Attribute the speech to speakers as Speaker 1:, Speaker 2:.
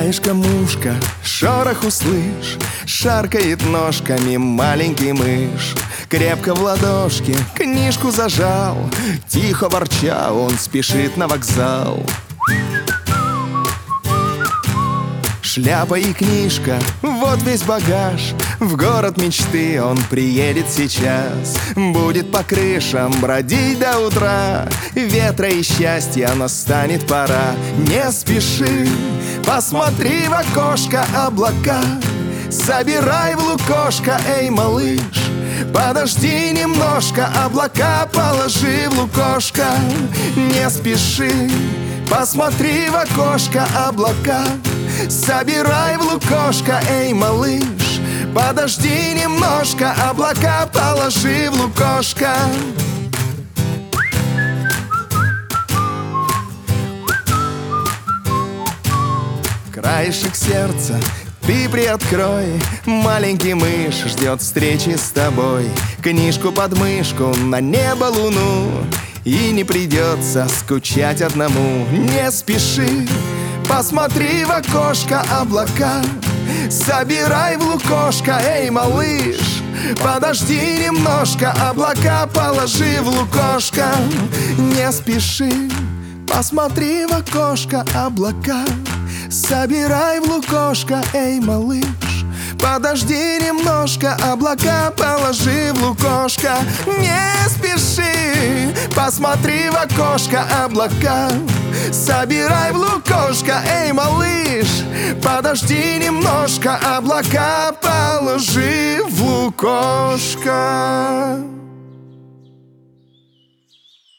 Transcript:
Speaker 1: Краешком ушка шорох услышь, шаркает ножками маленький мышь. Крепко в ладошке книжку зажал, тихо ворча он спешит на вокзал. Шляпа и книжка, вот весь багаж. В город мечты он приедет сейчас. Будет по крышам бродить до утра. Ветра и счастья настанет пора. Не спеши, посмотри в окошко облака. Собирай в лукошко, эй, малыш. Подожди немножко, облака положи в лукошко. Не спеши, посмотри в окошко облака. Собирай в лукошко, эй, малыш. Подожди немножко, облака положи в лукошко. Краешек сердца ты приоткрой, маленький мышь ждет встречи с тобой. Книжку под мышку, на небо луну, и не придется скучать одному. Не спеши, посмотри в окошко облака. Собирай в лукошко, эй, малыш. Подожди немножко, облака положи в лукошко. Не спеши, посмотри в окошко облака. Собирай в лукошко, эй, малыш. Подожди немножко, облака положи в лукошко. Не спеши, посмотри в окошко облака. Собирай в лукошко, эй, малыш. Подожди немножко, облака положи в лукошко.